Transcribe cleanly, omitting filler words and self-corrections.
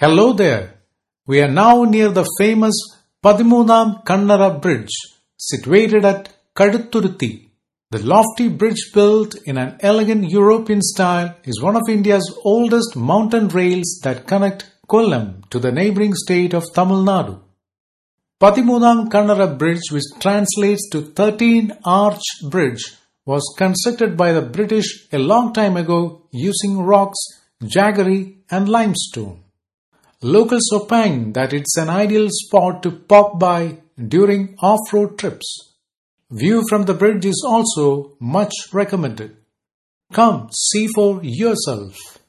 Hello there. We are now near the famous Padimunam Kannara Bridge, situated at Kaduthuruthi. The lofty bridge built in an elegant European style is one of India's oldest mountain rails that connect Kollam to the neighbouring state of Tamil Nadu. Padimunam Kannara Bridge, which translates to 13-arch bridge, was constructed by the British a long time ago using rocks, jaggery and limestone. Locals opine that it's an ideal spot to pop by during off-road trips. View from the bridge is also much recommended. Come see for yourself.